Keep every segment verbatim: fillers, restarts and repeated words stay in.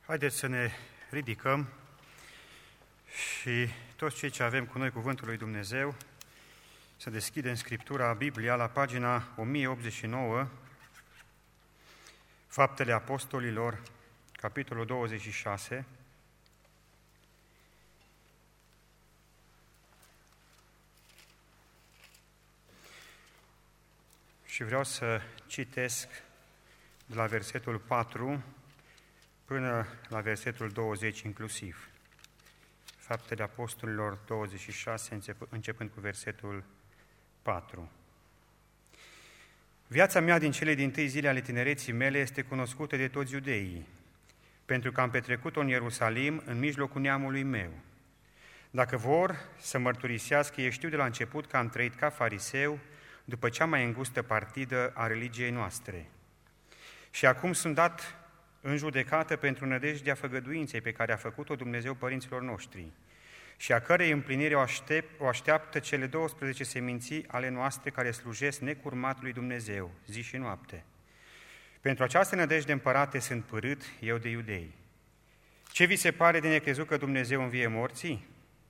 Haideți să ne ridicăm și toți cei ce avem cu noi Cuvântul lui Dumnezeu să deschidem Scriptura, Biblia, la pagina o mie optzeci și nouă, Faptele Apostolilor, capitolul douăzeci și șase. Și vreau să citesc de la versetul patru până la versetul douăzeci inclusiv. Faptele Apostolilor douăzeci și șase, începând cu versetul patru. Viața mea din cele dintâi zile ale tinereții mele este cunoscută de toți iudeii, pentru că am petrecut-o în Ierusalim, în mijlocul neamului meu. Dacă vor să mărturisească, ei știu de la început că am trăit ca fariseu, după cea mai îngustă partidă a religiei noastre. Și acum sunt dat în judecată pentru nădejdea făgăduinței pe care a făcut-o Dumnezeu părinților noștri și a cărei împlinire o, aștept, o așteaptă cele douăsprezece seminții ale noastre care slujesc necurmat lui Dumnezeu, zi și noapte. Pentru această nădejde împărate sunt părât eu de iudei. Ce vi se pare de necrezut că Dumnezeu învie morții?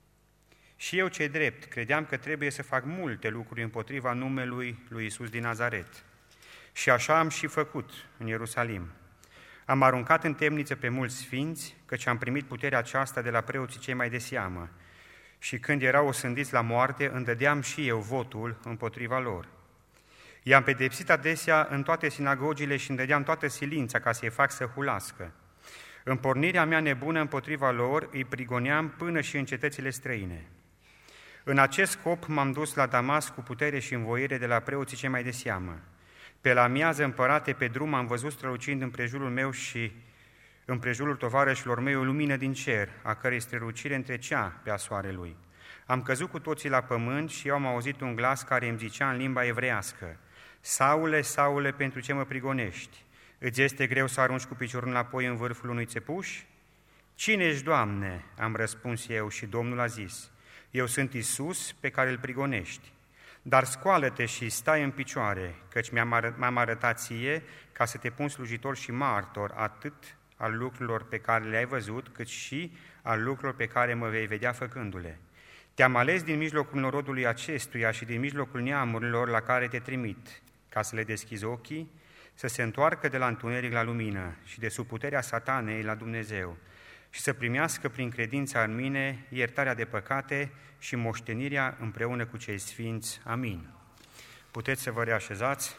Și eu, cei drept, credeam că trebuie să fac multe lucruri împotriva numelui lui Iisus din Nazaret. Și așa am și făcut în Ierusalim. Am aruncat în temniță pe mulți sfinți, căci am primit puterea aceasta de la preoții cei mai de seamă. Și când erau osândiți la moarte, îndădeam și eu votul împotriva lor. I-am pedepsit adesea în toate sinagogile și îndădeam toată silința ca să-i fac să hulască. În pornirea mea nebună împotriva lor, îi prigoneam până și în cetățile străine. În acest scop m-am dus la Damasc cu putere și învoire de la preoții cei mai de seamă. Pe la amiază, împărate, pe drum am văzut strălucind împrejurul meu și împrejurul tovarășilor mei o lumină din cer, a cărei strălucire întrecea pe a soarelui. Am căzut cu toții la pământ și eu am auzit un glas care îmi zicea în limba evrească: Saule, Saule, pentru ce mă prigonești? Îți este greu să arunci cu piciorul înapoi în vârful unui țepuș? Cine ești, Doamne? Am răspuns eu și Domnul a zis: Eu sunt Iisus pe care îl prigonești. Dar scoală-te și stai în picioare, căci m-am arătat ție ca să te pun slujitor și martor atât al lucrurilor pe care le-ai văzut, cât și al lucrurilor pe care mă vei vedea făcându-le. Te-am ales din mijlocul norodului acestuia și din mijlocul neamurilor la care te trimit, ca să le deschizi ochii, să se întoarcă de la întuneric la lumină și de sub puterea satanei la Dumnezeu și să primească prin credința în mine iertarea de păcate și moștenirea împreună cu cei sfinți. Amin. Puteți să vă reașezați.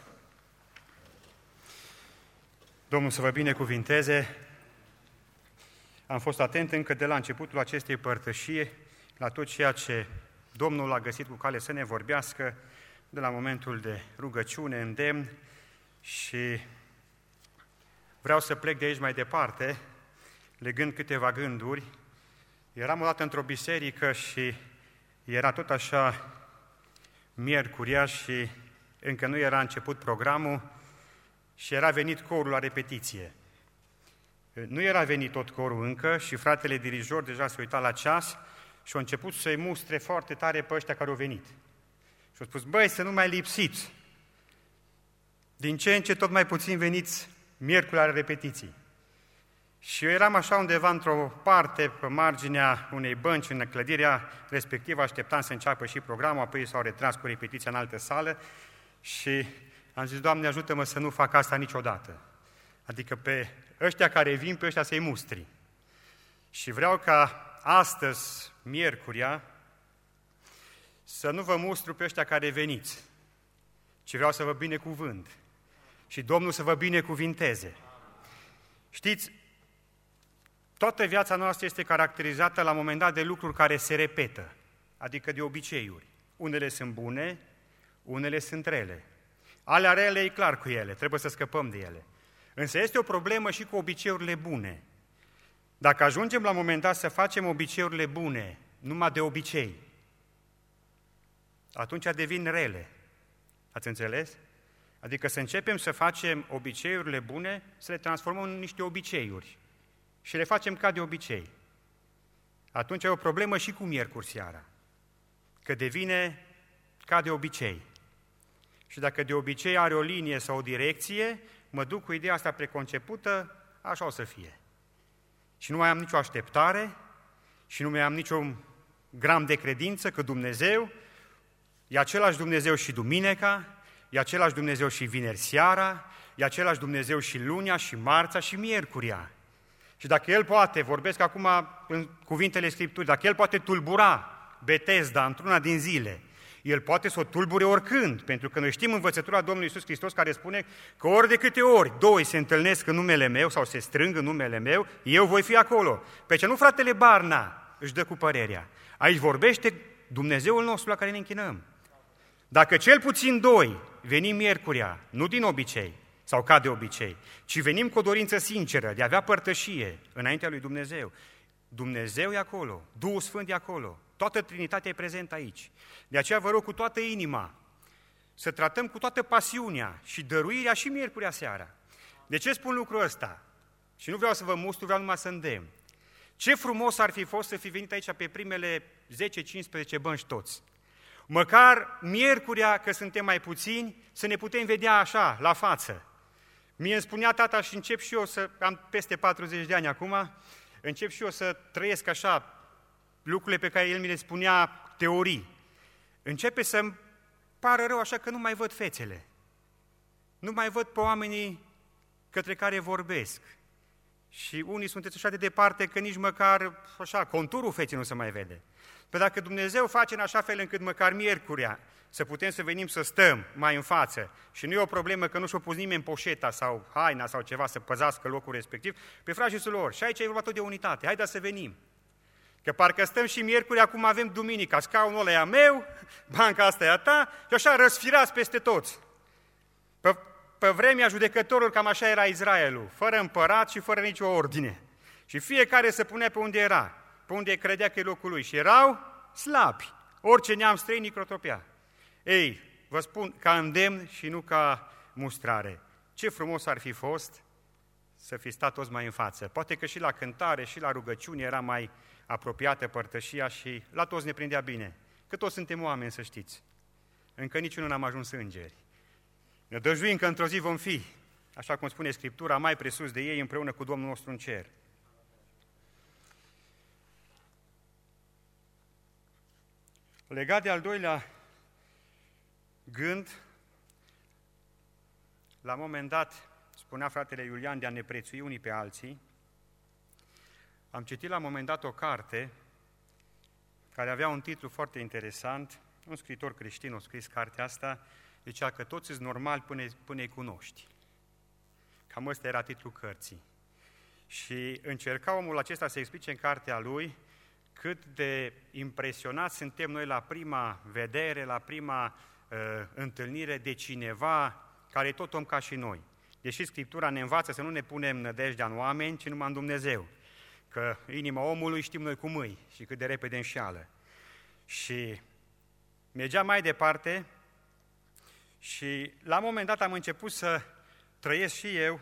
Domnul să vă binecuvinteze. Am fost atent încă de la începutul acestei părtășii la tot ceea ce Domnul a găsit cu cale să ne vorbească, de la momentul de rugăciune, îndemn, și vreau să plec de aici mai departe, legând câteva gânduri. Eram odată într-o biserică și era tot așa miercuria și încă nu era început programul și era venit corul la repetiție. Nu era venit tot corul încă și fratele dirijor deja se uita la ceas și a început să-i mustre foarte tare pe ăștia care au venit. Și a spus: băi, să nu mai lipsiți! Din ce în ce tot mai puțin veniți miercuri la repetiții. Și eu eram așa undeva într-o parte, pe marginea unei bănci, în clădirea respectivă, așteptam să înceapă și programul, apoi s-au retras cu repetiția în altă sală și am zis: Doamne, ajută-mă să nu fac asta niciodată. Adică pe ăștia care vin, pe ăștia să-i mustri. Și vreau ca astăzi, miercuria, să nu vă mustru pe ăștia care veniți, ci vreau să vă binecuvânt și Domnul să vă binecuvinteze. Știți, toată viața noastră este caracterizată la un moment dat de lucruri care se repetă, adică de obiceiuri. Unele sunt bune, unele sunt rele. Alea rele e clar cu ele, trebuie să scăpăm de ele. Însă este o problemă și cu obiceiurile bune. Dacă ajungem la un moment dat să facem obiceiurile bune numai de obicei, atunci devin rele. Ați înțeles? Adică să începem să facem obiceiurile bune, să le transformăm în niște obiceiuri și le facem ca de obicei. Atunci e o problemă și cu miercuri seara, că devine ca de obicei. Și dacă de obicei are o linie sau o direcție, mă duc cu ideea asta preconcepută, așa o să fie. și nu mai am nicio așteptare și nu mai am niciun gram de credință că Dumnezeu e același Dumnezeu și duminica, e același Dumnezeu și vineri seara, e același Dumnezeu și lunea, și marțea, și miercuria. Și dacă El poate, vorbesc acum în cuvintele Scripturii, dacă El poate tulbura Betesda într-una din zile, El poate să o tulbure oricând, pentru că noi știm învățătura Domnului Iisus Hristos care spune că ori de câte ori doi se întâlnesc în numele meu sau se strâng în numele meu, eu voi fi acolo. Pe ce nu fratele Barna își dă cu părerea. Aici vorbește Dumnezeul nostru la care ne închinăm. Dacă cel puțin doi venim miercuria, nu din obicei, sau ca de obicei, ci venim cu o dorință sinceră de a avea părtășie înaintea lui Dumnezeu, Dumnezeu e acolo, Duhul Sfânt e acolo, toată Trinitatea e prezentă aici. De aceea vă rog cu toată inima să tratăm cu toată pasiunea și dăruirea și miercurea seara. De ce spun lucrul ăsta? Și nu vreau să vă mustru, vreau numai să îndemn. Ce frumos ar fi fost să fi venit aici pe primele zece cincisprezece bănci toți. Măcar miercurea, că suntem mai puțini, să ne putem vedea așa, la față. Mie îmi spunea tata și încep și eu să, am peste patruzeci de ani acum, încep și eu să trăiesc așa lucrurile pe care el mi le spunea, teorii. Începe să-mi pară rău așa că nu mai văd fețele. Nu mai văd pe oamenii către care vorbesc. Și unii sunteți așa de departe că nici măcar așa, conturul feței nu se mai vede. Păi dacă Dumnezeu face în așa fel încât măcar miercurea să putem să venim să stăm mai în față și nu e o problemă că nu și-o pus nimeni poșeta sau haina sau ceva să păzească locul respectiv, pe frații și surorilor, și aici e vorba tot de unitate, haideți să venim. Că parcă stăm și miercuri, acum avem duminica, scaunul ăla e a meu, banca asta e a ta și așa răsfirați peste toți. Pe, pe vremea judecătorului cam așa era Israelul, fără împărat și fără nicio ordine. Și fiecare se punea pe unde era, pe unde credea că e locul lui și erau slabi. Orice neam străin microtopia. Ei, vă spun ca îndemn și nu ca mustrare. Ce frumos ar fi fost să fi stat toți mai în față. Poate că și la cântare, și la rugăciune era mai apropiată părtășia și la toți ne prindea bine. Că toți suntem oameni, să știți. Încă niciunul n-am ajuns îngeri. Ne dăjduim că într-o zi vom fi, așa cum spune Scriptura, mai presus de ei împreună cu Domnul nostru în cer. Legat de al doilea gând, la un moment dat, spunea fratele Iulian de a ne prețui unii pe alții, am citit la un moment dat o carte care avea un titlu foarte interesant, un scriitor creștin a scris cartea asta, zicea că toți sunt normali până, până îi cunoști. Cam ăsta era titlul cărții. Și încerca omul acesta să explice în cartea lui cât de impresionați suntem noi la prima vedere, la prima uh, întâlnire de cineva care e tot om ca și noi. Deși Scriptura ne învață să nu ne punem nădejdea în oameni, ci numai în Dumnezeu. Că inima omului știm noi cum îi și cât de repede înșeală. Și mergeam mai departe și la un moment dat am început să trăiesc și eu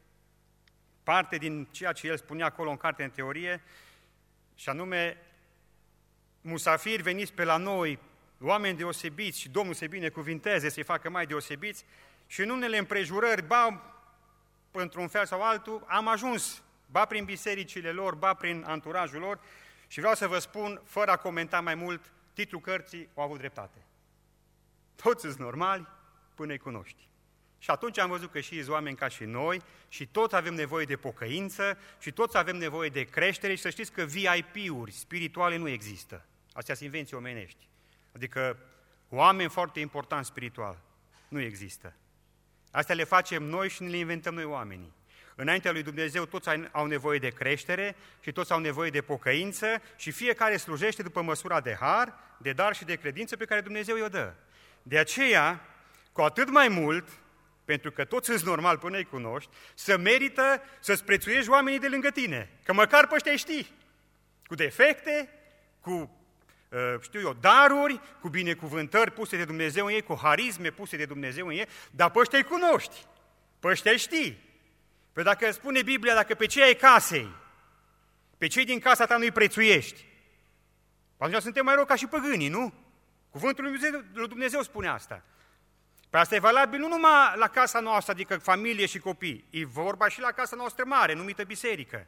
parte din ceea ce el spunea acolo în carte în teorie, și anume musafiri veniți pe la noi, oameni deosebiți și Domnul se binecuvinteze să-i facă mai deosebiți și în unele împrejurări, ba într-un fel sau altul, am ajuns ba prin bisericile lor, ba prin anturajul lor și vreau să vă spun, fără a comenta mai mult, titlul cărții au avut dreptate. Toți sunt normali până îi cunoști. Și atunci am văzut că și sunt oameni ca și noi și toți avem nevoie de pocăință și toți avem nevoie de creștere și să știți că V I P-uri spirituale nu există. Astea sunt invenții omenești. Adică oameni foarte importanți spiritual nu există. Astea le facem noi și ne le inventăm noi oamenii. Înaintea lui Dumnezeu toți au nevoie de creștere și toți au nevoie de pocăință și fiecare slujește după măsura de har, de dar și de credință pe care Dumnezeu i-o dă. De aceea, cu atât mai mult, pentru că toți sunt normal până îi cunoști, să merită să-ți prețuiești oamenii de lângă tine, că măcar pe ăștia știi, cu defecte, cu, știu eu, daruri, cu binecuvântări puse de Dumnezeu în ei, cu harisme puse de Dumnezeu în ei, dar pe ăștia îi cunoști, pe ăștia știi. Păi dacă spune Biblia, dacă pe cei ai casei, pe cei din casa ta nu-i prețuiești, atunci suntem mai rău ca și păgânii, nu? Cuvântul lui Dumnezeu, lui Dumnezeu spune asta. Păi asta e valabil nu numai la casa noastră, adică familie și copii, e vorba și la casa noastră mare, numită biserică.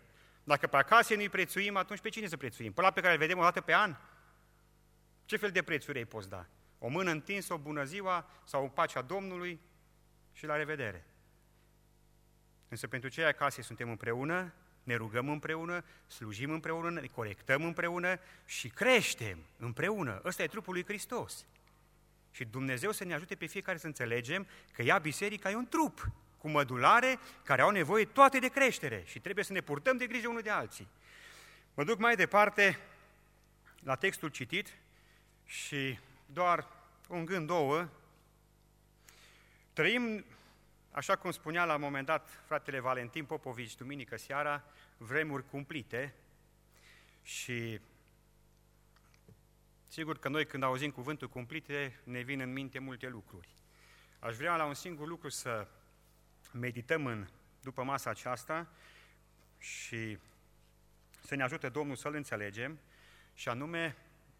Dacă pe acasă nu-i prețuim, atunci pe cine să prețuim? Pe ăla pe care îl vedem o dată pe an? Ce fel de prețuri îi poți da? O mână întinsă, o bună ziua sau pacea Domnului și la revedere. Însă pentru cei acasă suntem împreună, ne rugăm împreună, slujim împreună, ne corectăm împreună și creștem împreună. Ăsta e trupul lui Hristos. Și Dumnezeu să ne ajute pe fiecare să înțelegem că ea, biserica, e un trup cu mădulare care au nevoie toate de creștere și trebuie să ne purtăm de grijă unul de alții. Mă duc mai departe la textul citit și doar un gând, două. Trăim, așa cum spunea la un moment dat fratele Valentin Popovici, duminică seara, vremuri cumplite și sigur că noi când auzim cuvântul cumplite ne vin în minte multe lucruri. Aș vrea la un singur lucru să medităm în, după masa aceasta și să ne ajute Domnul să-L înțelegem și anume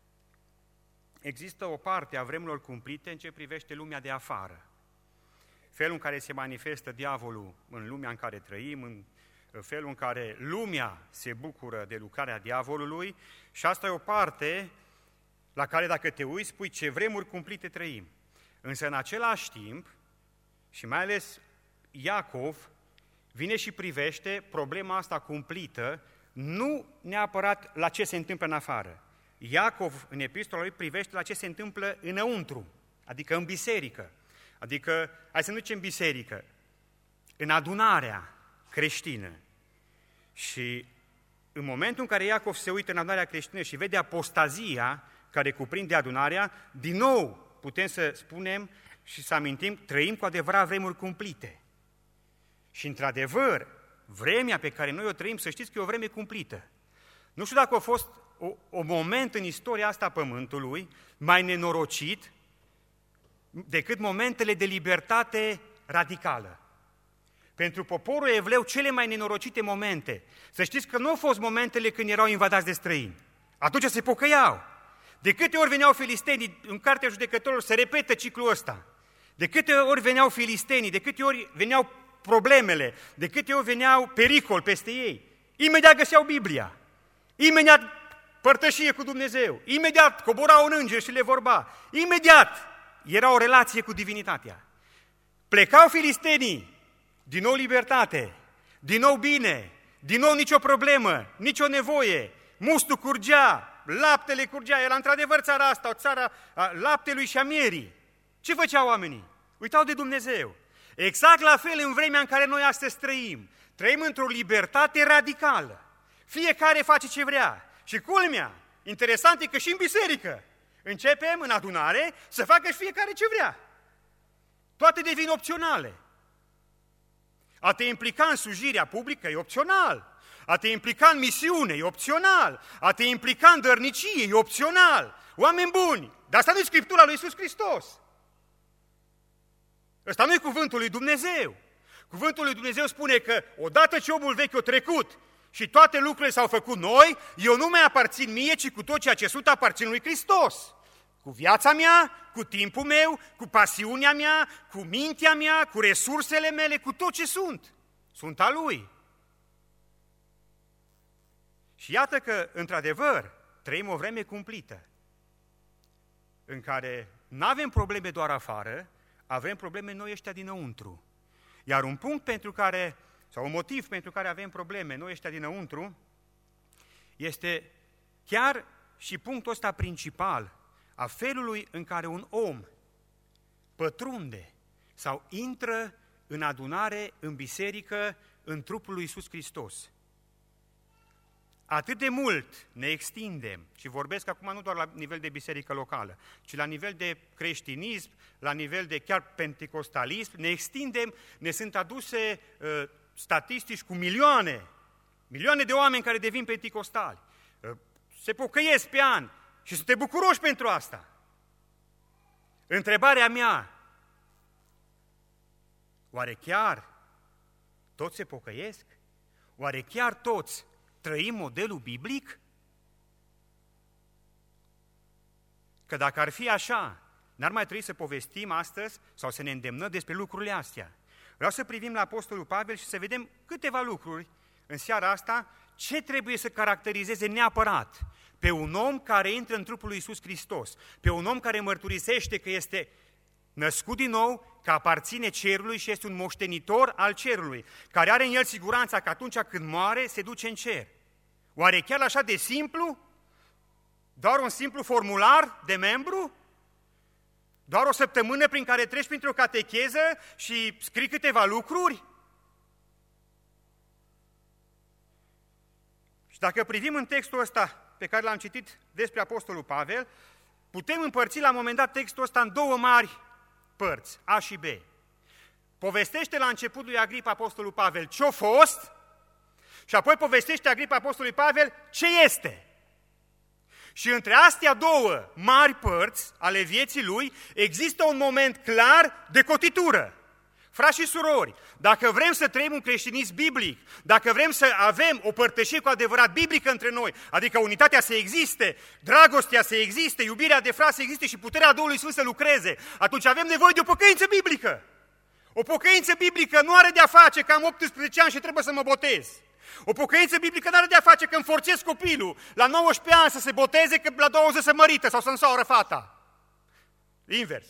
există o parte a vremurilor cumplite în ce privește lumea de afară. Felul în care se manifestă diavolul în lumea în care trăim, în felul în care lumea se bucură de lucrarea diavolului și asta e o parte la care dacă te uiți, spui ce vremuri cumplite trăim. Însă în același timp, și mai ales Iacov, vine și privește problema asta cumplită, nu neapărat la ce se întâmplă în afară. Iacov, în epistola lui, privește la ce se întâmplă înăuntru, adică în biserică. Adică, hai să nu zicem biserică, în adunarea creștină. Și în momentul în care Iacov se uită în adunarea creștină și vede apostazia care cuprinde adunarea, din nou putem să spunem și să amintim, trăim cu adevărat vremuri cumplite. Și într-adevăr, vremea pe care noi o trăim, să știți că e o vreme cumplită. Nu știu dacă a fost o, o moment în istoria asta a Pământului mai nenorocit decât momentele de libertate radicală. Pentru poporul evreu, cele mai nenorocite momente, să știți că nu au fost momentele când erau invadați de străini. Atunci se pocăiau. De câte ori veneau filistenii, în Cartea Judecătorilor se repetă ciclul ăsta. De câte ori veneau filistenii, de câte ori veneau problemele, de câte ori veneau pericol peste ei, imediat găseau Biblia, imediat părtășie cu Dumnezeu, imediat coborau un înger și le vorba, imediat era o relație cu divinitatea. Plecau filistenii, din nou libertate, din nou bine, din nou nicio problemă, nicio nevoie, mustul curgea, laptele curgea, era într-adevăr țara asta, o țară a laptelui și a mierii. Ce făceau oamenii? Uitau de Dumnezeu. Exact la fel în vremea în care noi astăzi trăim. Trăim într-o libertate radicală. Fiecare face ce vrea. Și culmea, interesant e că și în biserică începem în adunare să facă și fiecare ce vrea. Toate devin opționale. A te implica în slujirea publică e opțional. A te implica în misiune e opțional. A te implica în dărnicie e opțional. Oameni buni, dar asta nu e Scriptura lui Iisus Hristos. Ăsta nu e cuvântul lui Dumnezeu. Cuvântul lui Dumnezeu spune că odată ce omul vechi a trecut și toate lucrurile s-au făcut noi, eu nu mai aparțin mie, ci cu tot ceea ce sunt aparțin lui Hristos. Cu viața mea, cu timpul meu, cu pasiunea mea, cu mintea mea, cu resursele mele, cu tot ce sunt. Sunt a Lui. Și iată că, într-adevăr, trăim o vreme cumplită, în care nu avem probleme doar afară, avem probleme noi ăștia dinăuntru. Iar un punct pentru care, sau un motiv pentru care avem probleme noi ăștia dinăuntru, este chiar și punctul ăsta principal a felului în care un om pătrunde sau intră în adunare, în biserică, în trupul lui Iisus Hristos. Atât de mult ne extindem, și vorbesc acum nu doar la nivel de biserică locală, ci la nivel de creștinism, la nivel de chiar penticostalism, ne extindem, ne sunt aduse uh, statistici cu milioane, milioane de oameni care devin penticostali, uh, se pocăiesc pe an și suntem bucuroși pentru asta. Întrebarea mea, oare chiar toți se pocăiesc? Oare chiar toți trăim modelul biblic? Că dacă ar fi așa, n-ar mai trebui să povestim astăzi sau să ne îndemnăm despre lucrurile astea. Vreau să privim la Apostolul Pavel și să vedem câteva lucruri în seara asta ce trebuie să caracterizeze neapărat pe un om care intră în trupul lui Iisus Hristos, pe un om care mărturisește că este născut din nou, că aparține cerului și este un moștenitor al cerului, care are în el siguranța că atunci când moare, se duce în cer. Oare chiar așa de simplu? Doar un simplu formular de membru? Doar o săptămână prin care treci printr-o catecheză și scrii câteva lucruri? Și dacă privim în textul ăsta pe care l-am citit despre Apostolul Pavel, putem împărți la un moment dat textul ăsta în două mari părți, A și B. Povestește la început lui Agripa Apostolul Pavel ce-a fost și apoi povestește Agripa Apostolului Pavel ce este. Și între astea două mari părți ale vieții lui există un moment clar de cotitură. Frați și surori, dacă vrem să trăim un creștinism biblic, dacă vrem să avem o părtășie cu adevărat biblică între noi, adică unitatea să existe, dragostea să existe, iubirea de frați să existe și puterea Duhului Sfânt să lucreze, atunci avem nevoie de o pocăință biblică. O pocăință biblică nu are de-a face că am optsprezece ani și trebuie să mă botez. O pocăință biblică nu are de-a face că îmi forțez copilul la nouăsprezece ani să se boteze, că la douăzeci să mărită sau să însoară fata. Invers.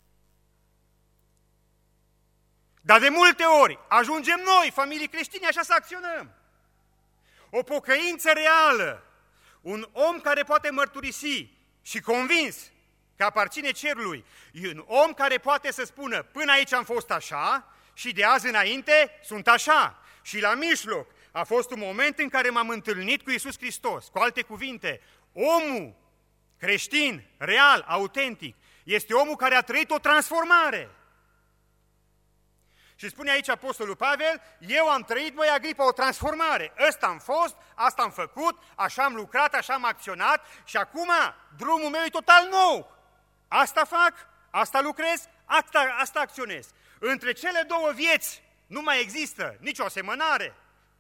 Dar de multe ori ajungem noi, familii creștine, așa să acționăm. O pocăință reală, un om care poate mărturisi și convins că aparține cerului, un om care poate să spună până aici am fost așa și de azi înainte sunt așa. Și la mijloc a fost un moment în care m-am întâlnit cu Iisus Hristos. Cu alte cuvinte, omul creștin, real, autentic, este omul care a trăit o transformare. Și spune aici Apostolul Pavel, eu am trăit, măi Agripa, o transformare. Ăsta am fost, asta am făcut, așa am lucrat, așa am acționat și acum drumul meu e total nou. Asta fac, asta lucrez, asta, asta acționez. Între cele două vieți nu mai există nicio asemănare.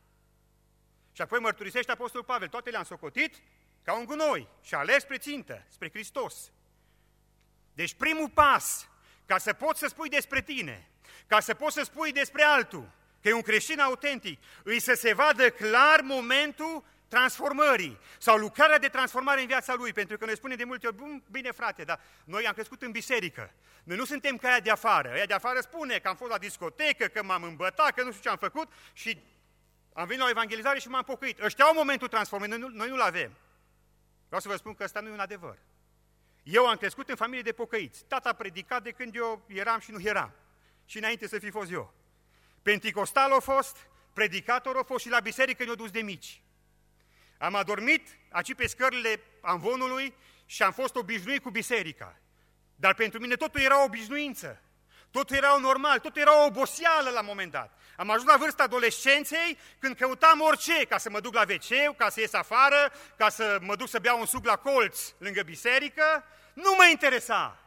Și apoi mărturisește Apostolul Pavel, toate le-am socotit ca un gunoi și ales spre țintă, spre Hristos. Deci primul pas, ca să poți să spui despre tine, ca să poți să spui despre altul, că e un creștin autentic, îi să se vadă clar momentul transformării sau lucrarea de transformare în viața lui, pentru că noi spunem de multe ori, bine frate, dar noi am crescut în biserică, noi nu suntem ca aia de afară, aia de afară spune că am fost la discotecă, că m-am îmbătat, că nu știu ce am făcut și am venit la evangelizare și m-am pocăit. Ăștia au momentul transformării, noi, nu, noi nu-l avem. Vreau să vă spun că ăsta nu e un adevăr. Eu am crescut în familie de pocăiți, tata a predicat de când eu eram și nu eram. Și înainte să fi fost eu. Penticostal a fost, predicator a fost și la biserică ne-a dus de mici. Am adormit aici pe scările amvonului și am fost obișnuit cu biserica. Dar pentru mine totul era o obișnuință, totul era normal, totul era o oboseală la un moment dat. Am ajuns la vârsta adolescenței când căutam orice, ca să mă duc la ve ce, ca să ies afară, ca să mă duc să beau un suc la colț lângă biserică, nu mă interesa.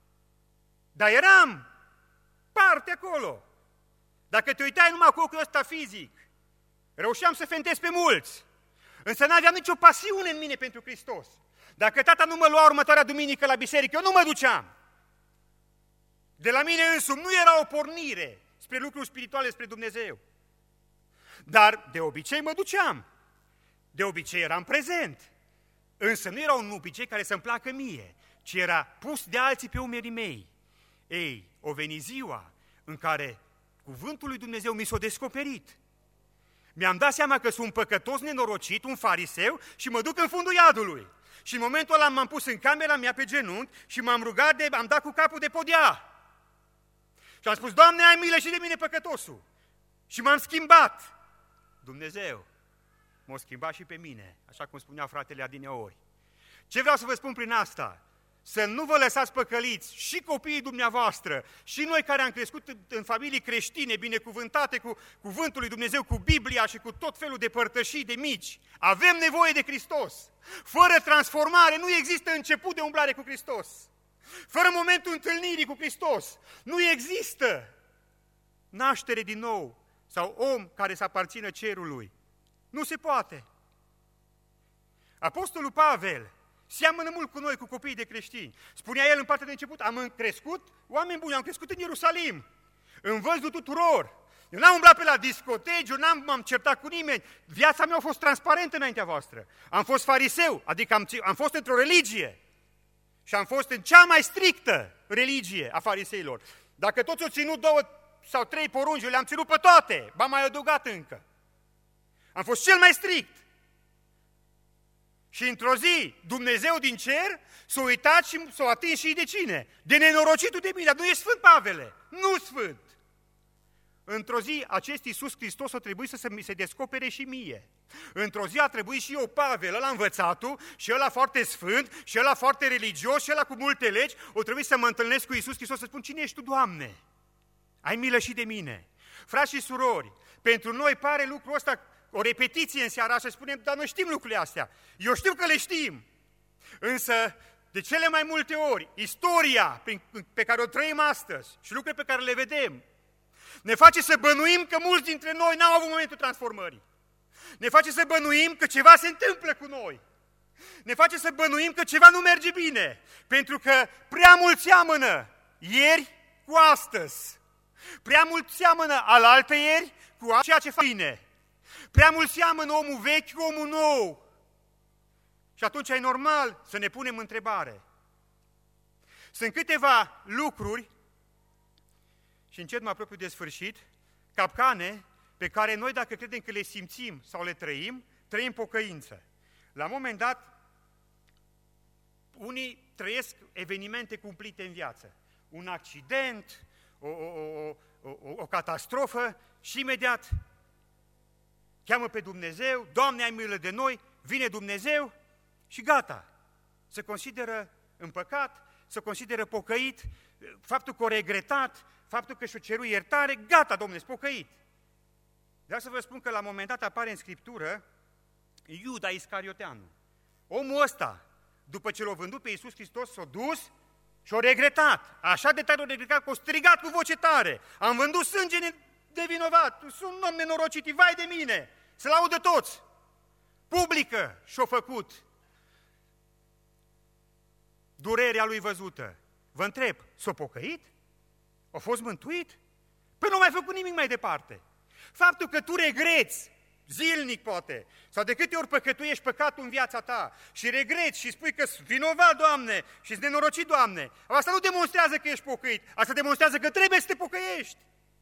Dar eram parte acolo. Dacă te uitai numai cu ochiul ăsta fizic, reușeam să fentez pe mulți, însă n-aveam nicio pasiune în mine pentru Hristos. Dacă tata nu mă lua următoarea duminică la biserică, eu nu mă duceam. De la mine însumi nu era o pornire spre lucruri spirituale, spre Dumnezeu. Dar de obicei mă duceam. De obicei eram prezent. Însă nu era un obicei care să-mi placă mie, ci era pus de alții pe umerii mei. Ei, o veni ziua în care cuvântul lui Dumnezeu mi s-a descoperit. Mi-am dat seama că sunt un păcătos nenorocit, un fariseu și mă duc în fundul iadului. Și în momentul ăla m-am pus în camera mea pe genunchi și m-am rugat, de, am dat cu capul de podea. Și am spus, Doamne, ai milă și de mine păcătosul. Și m-am schimbat. Dumnezeu m-a schimbat și pe mine, așa cum spunea fratele adineori. Ce vreau să vă spun prin asta? Să nu vă lăsați păcăliți, și copiii dumneavoastră, și noi care am crescut în familii creștine, binecuvântate cu cuvântul lui Dumnezeu, cu Biblia și cu tot felul de părtășii de mici. Avem nevoie de Hristos. Fără transformare nu există început de umblare cu Hristos. Fără momentul întâlnirii cu Hristos nu există naștere din nou sau om care să aparțină cerului. Nu se poate. Apostolul Pavel seamănă mult cu noi, cu copiii de creștini. Spunea el în partea de început, am crescut, oameni buni, am crescut în Ierusalim, în văzul tuturor. Eu n-am umblat pe la discoteci, eu n-am m-am certat cu nimeni. Viața mea a fost transparentă înaintea voastră. Am fost fariseu, adică am, am fost într-o religie. Și am fost în cea mai strictă religie a fariseilor. Dacă toți au ținut două sau trei porunci, eu le-am ținut pe toate, b-am mai adăugat încă. Am fost cel mai strict. Și într-o zi, Dumnezeu din cer s-a uitat și s-a atins și de cine? De nenorocitul de mine, dar nu e Sfânt, Pavele, nu Sfânt. Într-o zi, acest Iisus Hristos a trebuit să mi se descopere și mie. Într-o zi a trebuit și eu, Pavel, ăla învățatul, și ăla foarte sfânt, și ăla foarte religios, și ăla cu multe legi, o trebuie să mă întâlnesc cu Iisus Hristos să spun, cine ești tu, Doamne? Ai milă și de mine. Frați și surori, pentru noi pare lucrul ăsta o repetiție în seara asta, spunem, dar noi știm lucrurile astea. Eu știu că le știm. Însă, de cele mai multe ori, istoria pe care o trăim astăzi și lucrurile pe care le vedem, ne face să bănuim că mulți dintre noi n-au avut momentul transformării. Ne face să bănuim că ceva se întâmplă cu noi. Ne face să bănuim că ceva nu merge bine, pentru că prea mult seamănă ieri cu astăzi. Prea mult seamănă alaltă ieri cu ceea ce face bine. Prea mult seamănă omul vechi cu omul nou. Și atunci e normal să ne punem întrebare. Sunt câteva lucruri, și încet mă apropiu de sfârșit, capcane pe care noi, dacă credem că le simțim sau le trăim, trăim pocăință. La un moment dat, unii trăiesc evenimente cumplite în viață. Un accident, o, o, o, o, o catastrofă și imediat cheamă pe Dumnezeu, Doamne, ai milă de noi, vine Dumnezeu și gata. Se consideră împăcat, se consideră pocăit, faptul că o regretat, faptul că și-o cerut iertare, gata, Domnule, s-a pocăit. Vreau să vă spun că la un moment dat apare în Scriptură Iuda Iscarioteanu. Omul ăsta, după ce l-a vândut pe Iisus Hristos, s-a dus și a regretat. Așa de tare a regretat că a strigat cu voce tare. Am vândut sânge de vinovat, sunt un om nenorocit, vai de mine, să laudă toți. Publică și-a făcut durerea lui văzută. Vă întreb, s-a pocăit? A fost mântuit? Păi nu mai făcut nimic mai departe. Faptul că tu regreți zilnic poate, sau de câte ori păcătuiești păcatul în viața ta și regreți și spui că sunt vinovat, Doamne, și sunt nenorocit, Doamne, asta nu demonstrează că ești pocăit, asta demonstrează că trebuie să te pocăiești.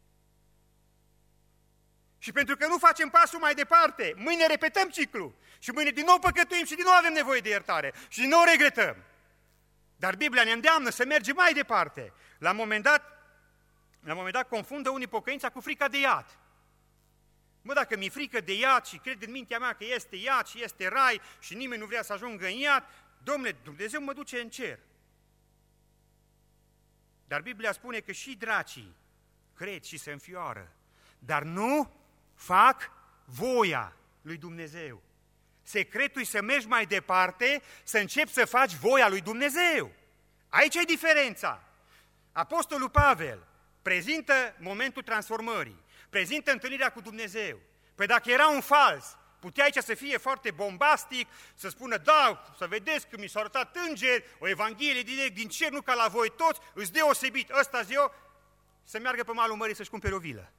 Și pentru că nu facem pasul mai departe, mâine repetăm ciclu și mâine din nou păcătuim și din nou avem nevoie de iertare și din nou regretăm. Dar Biblia ne îndeamnă să mergem mai departe. La un moment dat, la un moment dat confundă unii pocăința cu frica de iad. Mă, dacă mi-e frică de iad și cred în mintea mea că este iad și este rai și nimeni nu vrea să ajungă în iad, Dom'le, Dumnezeu mă duce în cer. Dar Biblia spune că și dracii cred și se înfioară, dar nu fac voia lui Dumnezeu. Secretul e să mergi mai departe, să începi să faci voia lui Dumnezeu. Aici e diferența. Apostolul Pavel prezintă momentul transformării, prezintă întâlnirea cu Dumnezeu. Păi dacă era un fals, putea aici să fie foarte bombastic, să spună, da, să vedeți că mi s-au arătat îngeri, o evanghelie direct din cer, nu ca la voi toți, îți deosebit, ăsta-zi eu, să meargă pe malul mării să-și cumpere o vilă.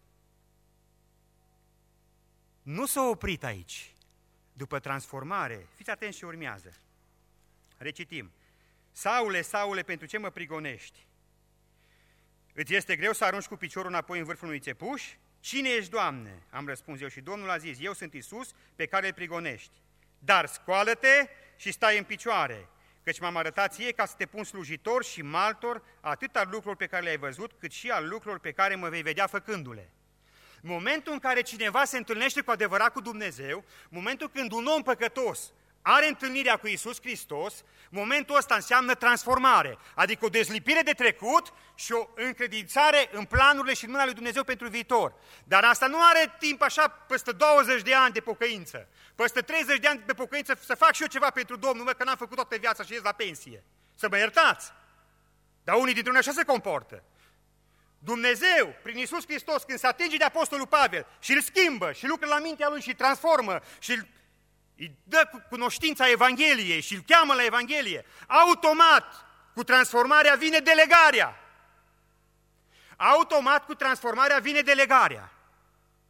Nu s-a oprit aici. După transformare, fiți atenți ce urmează. Recitim. Saule, Saule, pentru ce mă prigonești? Îți este greu să arunci cu piciorul înapoi în vârful unui țepuș? Cine ești, Doamne? Am răspuns eu și Domnul a zis, eu sunt Iisus pe care îl prigonești. Dar scoală-te și stai în picioare, căci m-am arătat ție ca să te pun slujitor și martor atât al lucrurilor pe care le-ai văzut, cât și al lucrurilor pe care mă vei vedea făcându-le. Momentul în care cineva se întâlnește cu adevărat cu Dumnezeu, momentul când un om păcătos are întâlnirea cu Iisus Hristos, momentul ăsta înseamnă transformare, adică o dezlipire de trecut și o încredințare în planurile și în mâna lui Dumnezeu pentru viitor. Dar asta nu are timp așa peste douăzeci de ani de pocăință, peste treizeci de ani de pocăință să fac și eu ceva pentru Domnul, mă, că n-am făcut toată viața și ies la pensie. Să mă iertați! Dar unii dintre noi așa se comportă. Dumnezeu, prin Iisus Hristos, când se atinge de Apostolul Pavel și îl schimbă și lucră la mintea lui și îl transformă și îl, îi dă cunoștința Evangheliei și îl cheamă la Evanghelie, automat, cu transformarea vine delegarea. Automat, cu transformarea vine delegarea.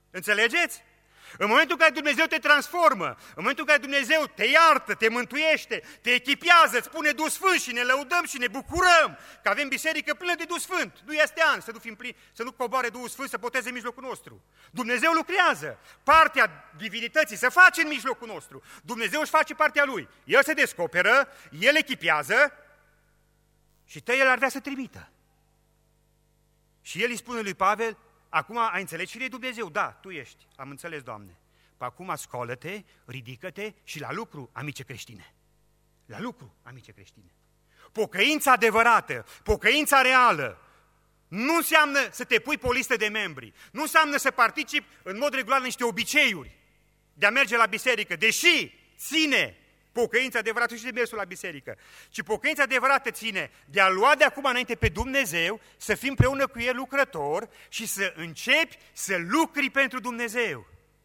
Înțelegeți? În momentul în care Dumnezeu te transformă, în momentul în care Dumnezeu te iartă, te mântuiește, te echipează, îți pune Duh Sfânt și ne lăudăm și ne bucurăm că avem biserică plină de Duh Sfânt. Nu este an să nu, fim plini, să nu coboare Duhul Sfânt să boteze în mijlocul nostru. Dumnezeu lucrează. Partea divinității se face în mijlocul nostru. Dumnezeu își face partea Lui. El se descoperă, El echipează și te El ar vrea să trimită. Și El îi spune lui Pavel, acum ai înțeles cine e Dumnezeu? Da, tu ești. Am înțeles, Doamne. Păi acum scoală-te, ridică-te și la lucru, amice creștine. La lucru, amice creștine. Pocăința adevărată, pocăința reală, nu înseamnă să te pui pe o listă de membri, nu înseamnă să participi în mod regular în niște obiceiuri de a merge la biserică, deși ține pocăința adevărată și de mersul la biserică, ci pocăința adevărată ține de a lua de acum înainte pe Dumnezeu, să fim împreună cu El lucrător și să începi să lucri pentru Dumnezeu.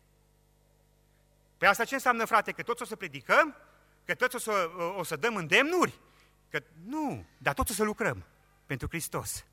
Pe asta ce înseamnă, frate? Că toți o să predicăm? Că toți o să, o să dăm îndemnuri? Că nu, dar toți o să lucrăm pentru Hristos.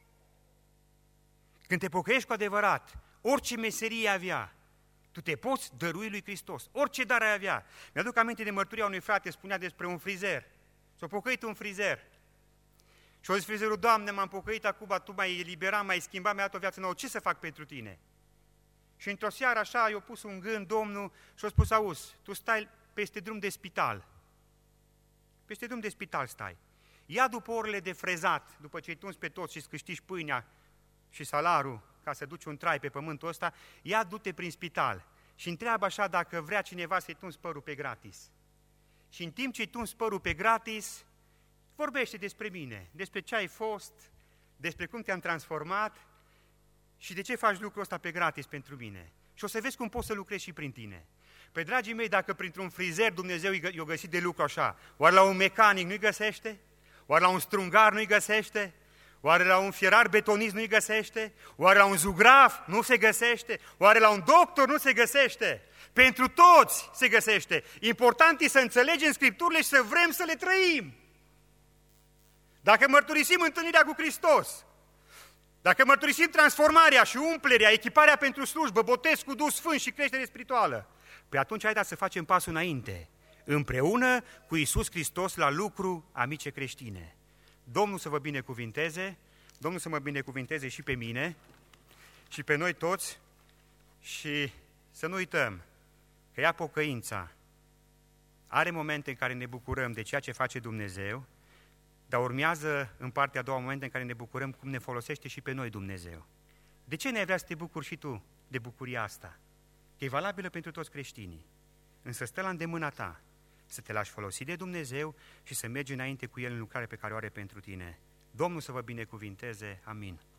Când te pocăiești cu adevărat, orice meserie avea, tu te poți dărui lui Hristos, orice dar ai avea. Mi-aduc aminte de mărturia unui frate, spunea despre un frizer. S-a pocăit un frizer. Și a zis frizerul, Doamne, m-am pocăit acum, Tu m-ai eliberat, m-ai schimbat, mi-ai dat o viață nouă, ce să fac pentru Tine? Și într-o seară așa i-a pus un gând Domnul și a spus, auzi, tu stai peste drum de spital. Peste drum de spital stai. Ia după orele de frezat, după ce ai tuns pe toți și îți câștigi pâinea și salarul, ca să duci un trai pe pământul ăsta, ia du-te prin spital și întreabă așa dacă vrea cineva să-i tunzi părul pe gratis. Și în timp ce-i tunzi părul pe gratis, vorbește despre mine, despre ce ai fost, despre cum te-am transformat și de ce faci lucrul ăsta pe gratis pentru mine. Și o să vezi cum poți să lucrezi și prin tine. Păi, dragii mei, dacă printr-un frizer Dumnezeu i-a găsit de lucru așa, oare la un mecanic nu-i găsește? Oare la un strungar nu-i găsește? Oare la un fierar betonist nu-i găsește? Oare la un zugraf nu se găsește? Oare la un doctor nu se găsește? Pentru toți se găsește. Important e să înțelegem Scripturile și să vrem să le trăim. Dacă mărturisim întâlnirea cu Hristos, dacă mărturisim transformarea și umplerea, echiparea pentru slujbă, botez cu Duh Sfânt și creștere spirituală, pe atunci haideți să facem pasul înainte, împreună cu Iisus Hristos la lucru, amice creștine. Domnul să vă binecuvinteze, Domnul să mă binecuvinteze și pe mine și pe noi toți și să nu uităm că ea pocăința are momente în care ne bucurăm de ceea ce face Dumnezeu, dar urmează în partea a doua momente în care ne bucurăm cum ne folosește și pe noi Dumnezeu. De ce ne-ai vrea să te bucuri și tu de bucuria asta? Că e valabilă pentru toți creștinii, însă stă la îndemâna ta să te lași folosi de Dumnezeu și să mergi înainte cu El în lucrarea pe care o are pentru tine. Domnul să vă binecuvinteze. Amin.